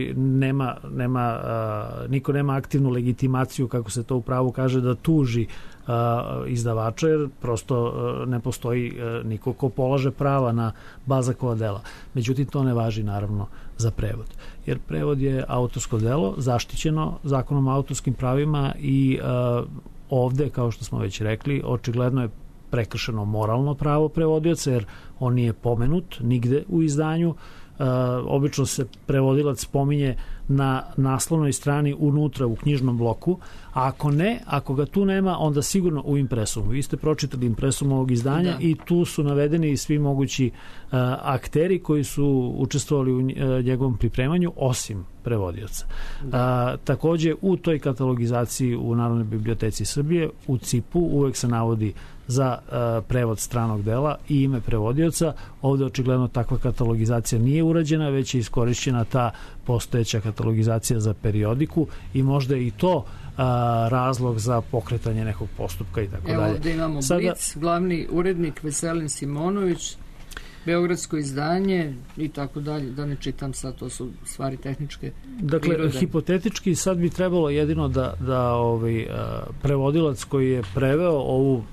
niko nema aktivnu legitimaciju, kako se to u pravu kaže, da tuži izdavača, jer prosto ne postoji niko ko polaže prava na Balzakova dela. Međutim, to ne važi naravno za prevod. Jer prevod je autorsko delo, zaštićeno zakonom o autorskim pravima i ovde, kao što smo već rekli, očigledno je prekršeno moralno pravo prevodioca, jer on nije pomenut nigde u izdanju. Obično se prevodilac spominje na naslovnoj strani unutra u knjižnom bloku, a ako ga tu nema, onda sigurno u impresumu. Vi ste pročitali impresum ovog izdanja i tu su navedeni svi mogući akteri koji su učestvovali u njegovom pripremanju, osim prevodioca. Takođe, u toj katalogizaciji u Narodnoj biblioteci Srbije, u CIP-u uvek se navodi za prevod stranog dela i ime prevodioca. Ovde očigledno takva katalogizacija nije urađena, već je iskorišćena ta postojeća katalogizacija za periodiku i možda i to razlog za pokretanje nekog postupka i tako dalje. Evo ovde imamo Blic, glavni urednik Veselin Simonović, Beogradsko izdanje i tako dalje, da ne čitam sad, to su stvari tehničke dakle, prirode. Hipotetički sad bi trebalo jedino da prevodilac koji je preveo ovu,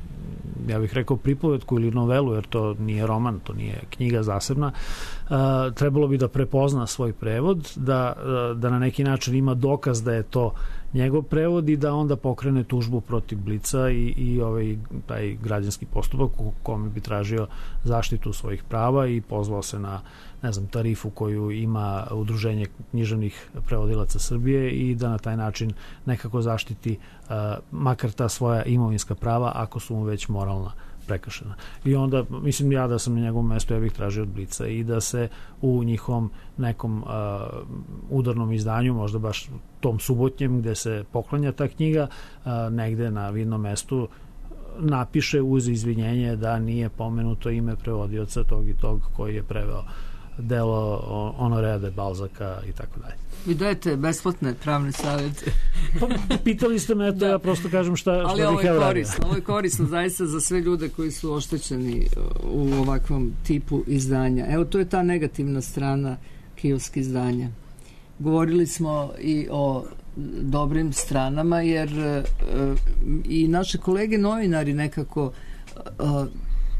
ja bih rekao, pripovetku ili novelu, jer to nije roman, to nije knjiga zasebna, trebalo bi da prepozna svoj prevod, da na neki način ima dokaz da je to njegov prevod i da onda pokrene tužbu protiv Blica i taj građanski postupak u kome bi tražio zaštitu svojih prava i pozvao se na, ne znam, tarifu koju ima Udruženje književnih prevodilaca Srbije i da na taj način nekako zaštiti makar ta svoja imovinska prava ako su mu već moralna prekršena. I onda, mislim, ja da sam na njegovom mestu, ja bih tražio od Blica i da se u njihovom nekom udarnom izdanju, možda baš tom subotnjem gde se poklanja ta knjiga, negde na vidnom mestu napiše uz izvinjenje da nije pomenuto ime prevodioca tog i tog koji je preveo delo Honorea de Balzaka i tako dalje. Vi dajete besplatne pravne savjete. Pitali ste me, to ja prosto kažem šta ali bih ja uradio. Ovo je korisno zaista za sve ljude koji su oštećeni u ovakvom tipu izdanja. Evo, to je ta negativna strana kiosk izdanja. Govorili smo i o dobrim stranama, jer i naše kolege novinari nekako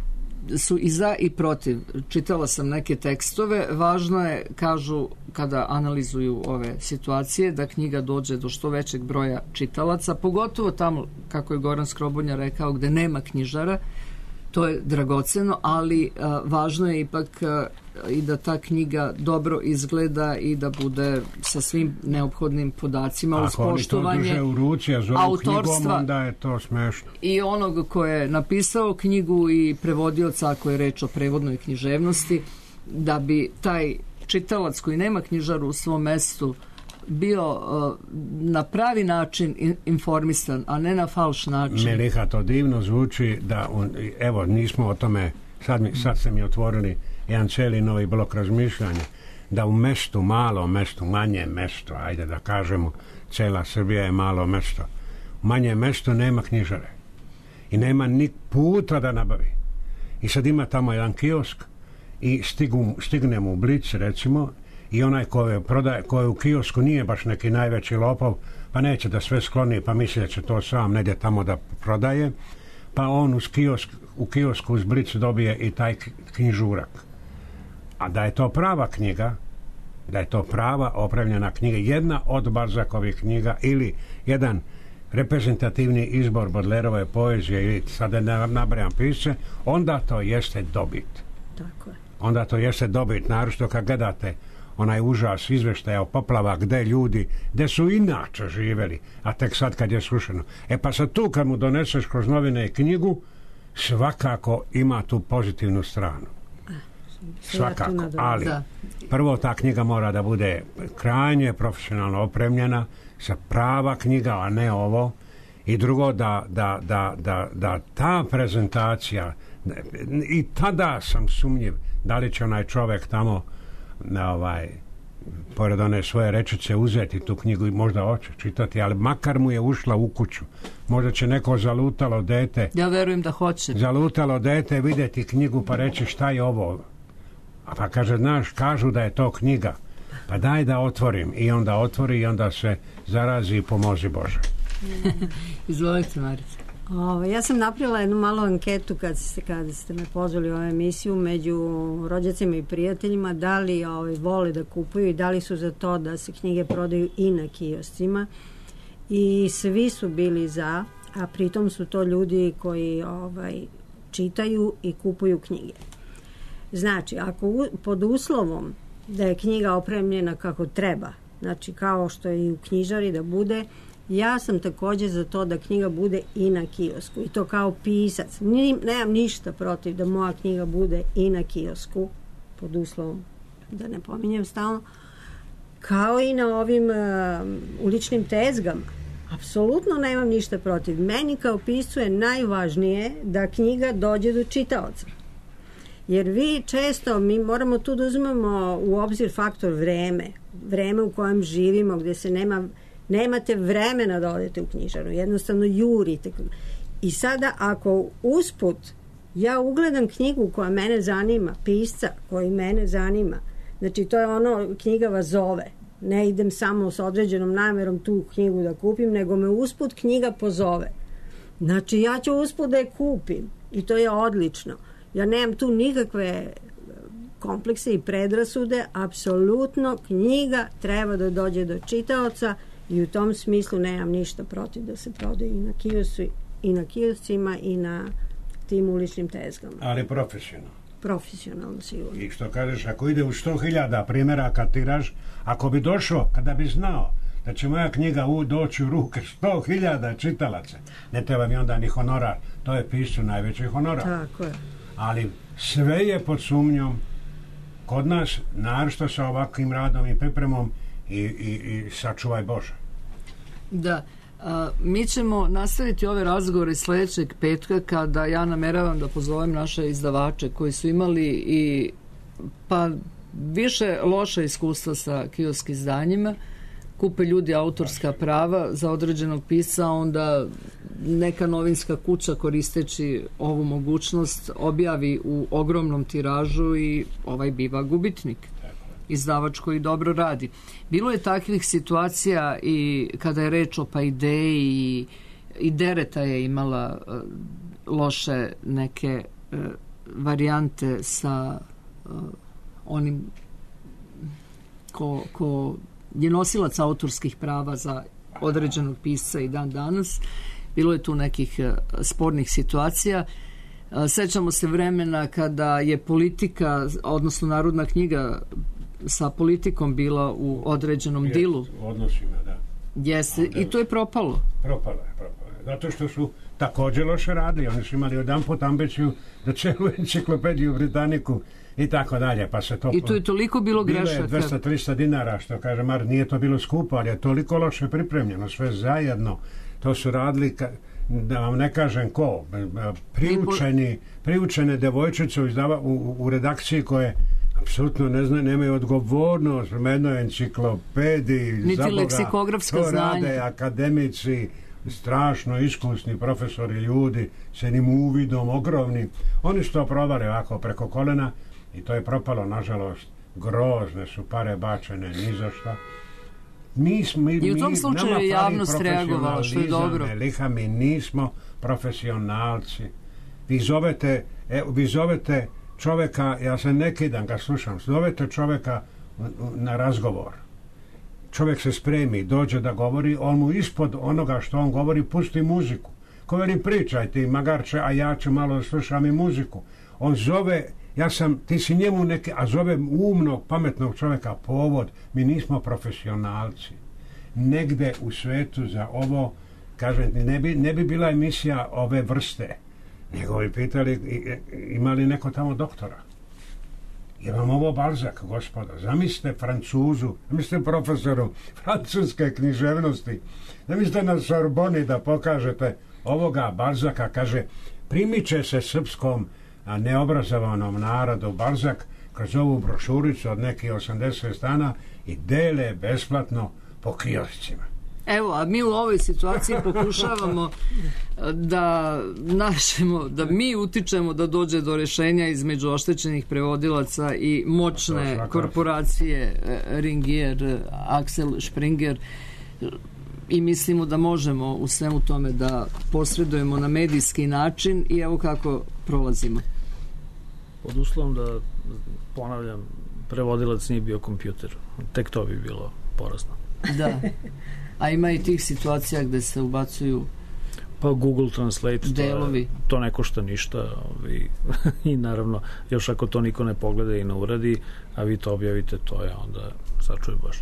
su i za i protiv. Čitala sam neke tekstove. Važno je, kažu, kada analizuju ove situacije, da knjiga dođe do što većeg broja čitalaca, pogotovo tamo, kako je Goran Skrobonja rekao, gde nema knjižara. To je dragoceno, ali važno je ipak i da ta knjiga dobro izgleda i da bude sa svim neophodnim podacima uz poštovanje autorstva. Ako oni to drže u ruci, a zovu knjigom, onda je to smešno. I onog ko je napisao knjigu i prevodioca, ako je reč o prevodnoj književnosti, da bi taj čitalac koji nema knjižaru u svom mestu bio na pravi način informisan, a ne na falš način. Meliha, to divno zvuči da, evo, nismo o tome, sad ste mi otvorili jedan cijeli novi blok razmišljanja, da u mestu, malo mestu, manje mesto, ajde da kažemo, cela Srbija je malo mesto, manje mesto nema knjižare i nema ni puta da nabavi. I sad ima tamo jedan kiosk i stigne mu Blic, recimo, i onaj ko je u kiosku nije baš neki najveći lopov, pa neće da sve skloni, pa misli da će to sam negdje tamo da prodaje, pa on u kiosku uz Blic dobije i taj knjižurak. A da je to prava knjiga, da je to prava opremljena knjiga, jedna od Balzakovih knjiga ili jedan reprezentativni izbor Bodlerove poezije ili sad ne nabrajam pisce, onda to jeste dobit. Tako je. Onda to jeste dobit, naročito kad gledate onaj užas izveštaja o poplava gde su inače živjeli, a tek sad kad je srušeno. E pa sad tu kad mu doneseš kroz novine knjigu, svakako ima tu pozitivnu stranu. Svakako, ali prvo ta knjiga mora da bude krajnje profesionalno opremljena, sa prava knjiga, a ne ovo. I drugo, da ta prezentacija, i tada sam sumnjiv da li će onaj čovjek tamo pored one svoje rečice uzeti tu knjigu i možda hoće čitati, ali makar mu je ušla u kuću. Možda će neko zalutalo dete. Ja verujem da hoće. Zalutalo dete vidjeti knjigu pa reći šta je ovo. A pa kaže, znaš, kažu da je to knjiga. Pa daj da otvorim. I onda otvori i onda se zarazi i pomozi Bože. Izvolite, Marica. Ja sam napravila jednu malu anketu kad ste me pozvali u ovu emisiju među rođacima i prijateljima, da li vole da kupuju i da li su za to da se knjige prodaju i na kioscima, i svi su bili za, a pritom su to ljudi koji čitaju i kupuju knjige. Znači, ako pod uslovom da je knjiga opremljena kako treba, znači kao što je i u knjižari da bude, ja sam također za to da knjiga bude i na kiosku, i to kao pisac. Nemam ništa protiv da moja knjiga bude i na kiosku, pod uslovom da ne pominjem stalno, kao i na ovim uličnim tezgama. Apsolutno nemam ništa protiv. Meni kao piscu je najvažnije da knjiga dođe do čitaoca. Jer mi moramo tu da uzmemo u obzir faktor vreme u kojem živimo, gdje se nemate vremena da odete u knjižaru, jednostavno jurite. I sada ako usput ja ugledam knjigu koja mene zanima, pisca koji mene zanima, znači to je knjiga vas zove, ne idem samo s određenom namjerom tu knjigu da kupim, nego me usput knjiga pozove, znači ja ću usput da je kupim i to je odlično. Ja nemam tu nikakve komplekse i predrasude, apsolutno knjiga treba da dođe do čitaoca i u tom smislu nemam ništa protiv da se prodaje i na kioscima i na tim uličnim tezgama. Ali profesionalno. Profesionalno, sigurno. I što kažeš, ako ide u 100.000 primjeraka tiraž, ako bi došao, kada bi znao da će moja knjiga doći u ruke 100.000 čitalaca, ne treba mi onda ni honorar, to je piscu najveći honorar. Tako je. Ali sve je pod sumnjom kod nas, naročito sa ovakvim radom i pripremom i sačuvaj Bože. Da, mi ćemo nastaviti ove razgovore sljedećeg petka, kada ja nameravam da pozovem naše izdavače koji su imali i više loše iskustva sa kiosk izdanjima. Kupe ljudi autorska prava za određenog pisca, onda neka novinska kuća koristeći ovu mogućnost objavi u ogromnom tiražu i biva gubitnik. Izdavač koji dobro radi. Bilo je takvih situacija i kada je reč o Paideji i Dereta je imala loše neke varijante sa onim ko je nosilac autorskih prava za određenog pisca i dan danas. Bilo je tu nekih spornih situacija. Sećamo se vremena kada je politika, odnosno Narodna knjiga sa politikom bila u određenom dilu. U odnosima, da. Jeste, i to je propalo. Propalo je. Zato što su također loše radili. Oni su imali jedanput ambiciju da cijelu enciklopediju Britaniku i tako dalje. Pa se to I tu je toliko bilo grešaka. Bilo je 200-300 dinara, što kaže Mar, nije to bilo skupo, ali je toliko loše pripremljeno, sve zajedno. To su radili, da vam ne kažem ko, priučene devojčice u redakciji koje apsolutno ne znaju, nemaju odgovornost prema jednoj enciklopediji. Niti leksikografsko znanje. To rade akademici, strašno iskusni profesori, ljudi s jednim uvidom ogromnim. Oni su to provali ovako preko kolena i to je propalo, nažalost. Grozne su pare bačene ni za šta. I u tom slučaju je javnost reagovala, što je dobro. Mi nismo profesionalci. Vi zovete čovjeka, ja se neki dan ga slušam, zovete čovjeka na razgovor. Čovjek se spremi, dođe da govori, on mu ispod onoga što on govori pusti muziku. Ko veli pričaj ti magarče, a ja ću malo slušam i muziku. On zove, ti si njemu neki, a zove umnog, pametnog čovjeka povod. Mi nismo profesionalci. Negde u svetu za ovo, kažem, ne bi bila emisija ove vrste. Nego bi pitali, ima li neko tamo doktora? Je vam ovo Balzac, gospoda? Zamislite Francuzu, zamislite profesoru francuske književnosti, zamislite na Sorboni da pokažete ovoga Balzaca, kaže, primiče se srpskom neobrazovanom narodu Balzac kroz ovu brošuricu od nekih 80 strana i dele besplatno po kioscima. Evo, a mi u ovoj situaciji pokušavamo da mi utičemo da dođe do rješenja između oštećenih prevodilaca i moćne korporacije Ringier, Axel Springer, i mislimo da možemo u svemu tome da posredujemo na medijski način i evo kako prolazimo. Pod uslovom da, ponavljam, prevodilac nije bio kompjuter. Tek to bi bilo porazno. Da. A ima i tih situacija gde se ubacuju pa Google Translate delovi. To ne košta ništa i naravno još ako to niko ne pogleda i ne uradi, a vi to objavite, to je onda sačuje baš.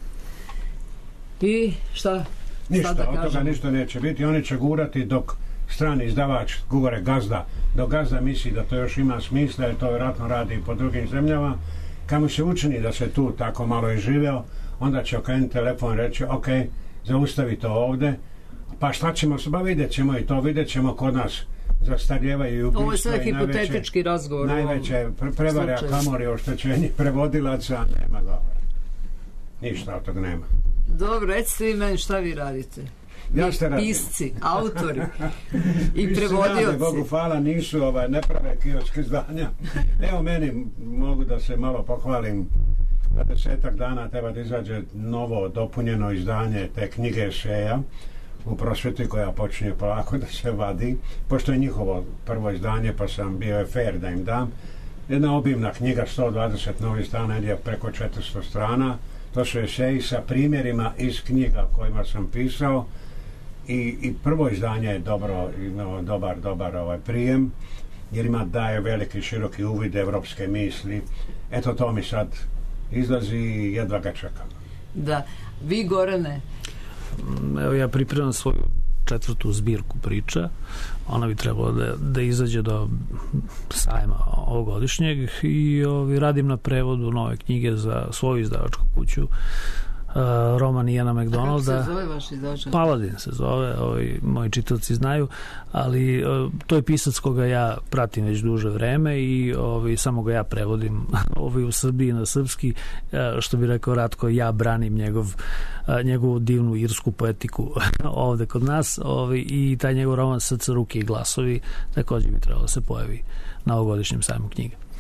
I šta? Ništa, od toga ništa neće biti. Oni će gurati dok strani izdavač, govore gazda, dok gazda misli da to još ima smisla, jer to vjerojatno radi i po drugim zemljama. Kad mu se učini da se tu tako malo i živeo, onda će okrenuti telefon i reći, ok, zaustavi to ovde, pa šta ćemo se, vidjet ćemo kod nas zastarjevaju i ubistva. Ovo je sve hipotetički razgovor. Najveće prevare, a kamori oštećenje prevodilaca, nema govora. Ništa od toga nema. Dobro, recite vi meni šta vi radite. Ja ste radim. Pisci, autori i prevodioci. Bogu hvala, nisu ne prave kioske izdanja. Evo meni, mogu da se malo pohvalim, da 10 dana treba da izađe novo dopunjeno izdanje te knjige Šeja u prosvjeti, koja počinje polako da se vadi, pošto je njihovo prvo izdanje, pa sam bio fair da im dam. Jedna obimna knjiga, 120 novih strana, je preko 400 strana. To su eseji sa primjerima iz knjiga kojima sam pisao i prvo izdanje je dobar prijem, jer ima daje veliki široki uvid evropske misli. Eto, to mi sad izlazi i jedva ga čekam. Da. Vi, Gorane? Evo, ja pripremam svoju 4. zbirku priča. Ona bi trebala da izađe do sajma ovogodišnjeg i radim na prevodu nove knjige za svoju izdavačku kuću, roman Iana McDonalda. Kako se zove vaš izdavačka? Paladin se zove, moji čitavci znaju, ali to je pisac koga ja pratim već duže vreme i samo ga ja prevodim u Srbiji na srpski, što bi rekao Ratko, ja branim njegovu divnu irsku poetiku ovde kod nas, i taj njegov roman Srce, ruke i glasovi također bi trebalo da se pojavi na ovogodišnjem sajmu knjiga.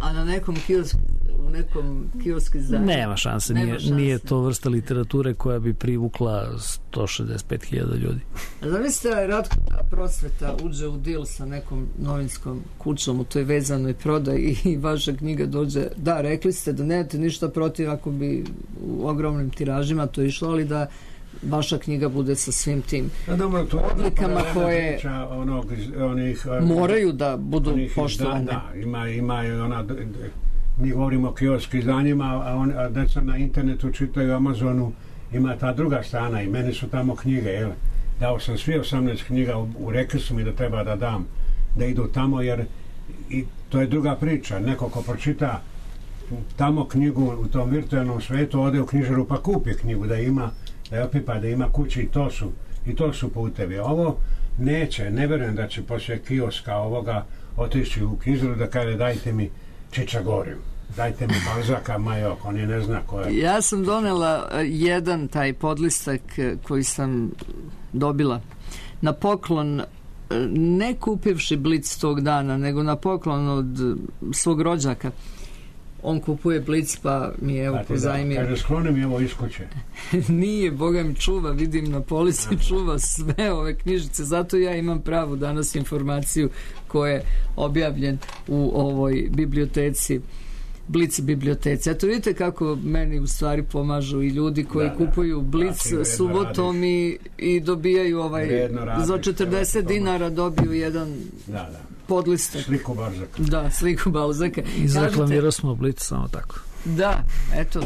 A na nekom kiosku izdanja? Nema šanse, nije to vrsta literature koja bi privukla 165.000 ljudi. A zamislite, Ratko, da prosveta uđe u deal sa nekom novinskom kućom u toj vezanoj prodaji i vaša knjiga dođe, da, rekli ste da nemate ništa protiv ako bi u ogromnim tiražima to išlo, ali da vaša knjiga bude sa svim tim odlikama koje moraju da budu poštovane. Da, ima i ona, mi govorimo o kiosk izdanjima, a deca na internetu čitaju Amazonu, ima ta druga strana i meni su tamo knjige, jel? Dao sam svi 18 knjiga, rekli su mi da treba da dam, da idu tamo, jer i to je druga priča, neko ko pročita tamo knjigu u tom virtualnom svetu, ode u knjižaru pa kupi knjigu, da ima, da je opipa, da ima kući, i to su putevi. Ovo neće, ne verujem da će poslije kioska ovoga otići u knjižaru da kaže dajte mi Čičagoriju, dajte mi Balzaka, Majok, on je ne zna ko je. Ja sam donela jedan taj podlistak koji sam dobila na poklon, ne kupivši Blic tog dana, nego na poklon od svog rođaka. On kupuje Blic, pa mi je evo pozajmio. Kaže, skloni mi ovo iz kuće. Nije, Boga mi čuva, vidim na polici, čuva sve ove knjižice, zato ja imam pravu danas informaciju koja je objavljen u ovoj biblioteci, Blic biblioteci. Eto vidite kako meni u stvari pomažu i ljudi koji kupuju Blic subotom i dobijaju za 40 dinara dobiju jedan podlistak. Sliku Balzaka. Da, sliku Balzaka. Izreklamirao smo Blic samo tako. Da, eto.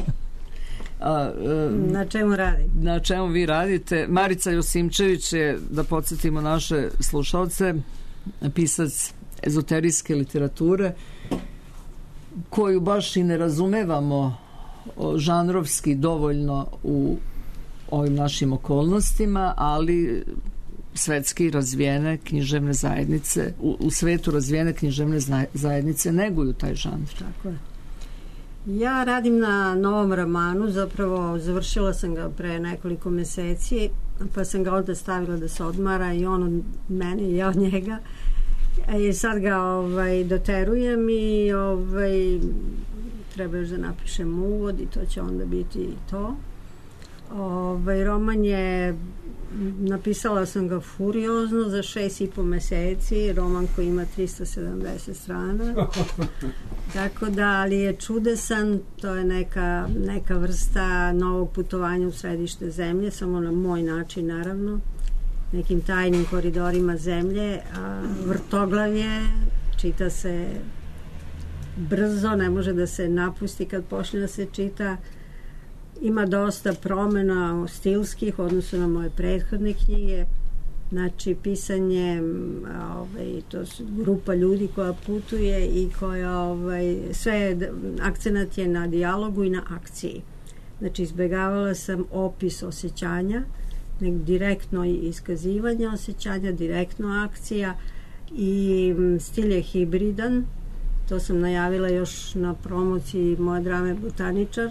Na čemu radim? Na čemu vi radite? Marica Josimčević je, da podsjetimo naše slušalce, pisac ezoterijske literature, koju baš i ne razumevamo žanrovski dovoljno u ovim našim okolnostima, ali svetski razvijene književne zajednice, u svetu razvijene književne zajednice neguju taj žanr. Tako je. Ja radim na novom romanu, zapravo završila sam ga pre nekoliko meseci, pa sam ga onda stavila da se odmara i on od mene i ja od njega. I sad ga doterujem i treba još da napišem uvod i to će onda biti to. Roman je, napisala sam ga furiozno za 6,5 meseci, roman koji ima 370 strana. Tako da, ali je čudesan, to je neka vrsta novog putovanja u središte zemlje, samo na moj način naravno, nekim tajnim koridorima zemlje, vrtoglavlje, čita se brzo, ne može da se napusti kad počne da se čita. Ima dosta promjena stilskih u odnosu na moje prethodne knjige. Znači, pisanje, to su grupa ljudi koja putuje i koja, sve akcenat je na dijalogu i na akciji. Znači, izbjegavala sam opis osjećanja, nek direktno iskazivanje osjećanja, direktno akcija i stil je hibridan. To sam najavila još na promociji moje drame Botaničar.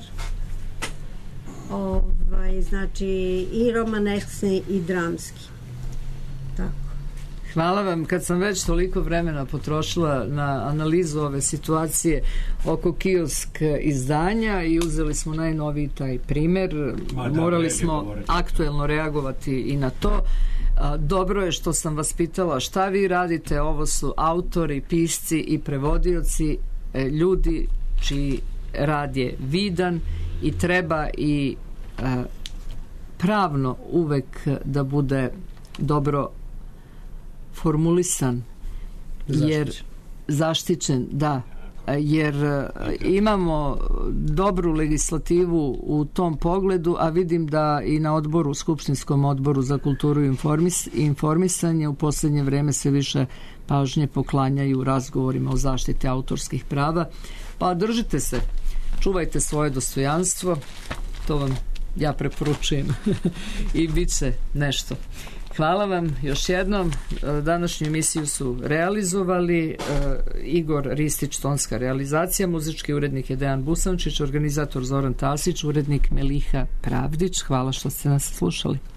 Znači i romanesni i dramski. Tako. Hvala vam. Kad sam već toliko vremena potrošila na analizu ove situacije oko kiosk izdanja i uzeli smo najnoviji taj primjer, morali smo aktuelno reagovati i na to. Dobro je što sam vas pitala šta vi radite. Ovo su autori, pisci i prevodioci, ljudi čiji rad je vidan i treba i pravno uvek da bude dobro formulisan, jer zaštićen, da, jer imamo dobru legislativu u tom pogledu, a vidim da i na odboru, skupštinskom odboru za kulturu i informisanje u posljednje vreme sve više pažnje poklanjaju razgovorima o zaštiti autorskih prava, pa držite se, čuvajte svoje dostojanstvo, to vam ja preporučujem i bit će nešto. Hvala vam još jednom. Današnju emisiju su realizovali Igor Ristić, tonska realizacija, muzički urednik je Dejan Busančić, organizator Zoran Tasić, urednik Meliha Pravdić. Hvala što ste nas slušali.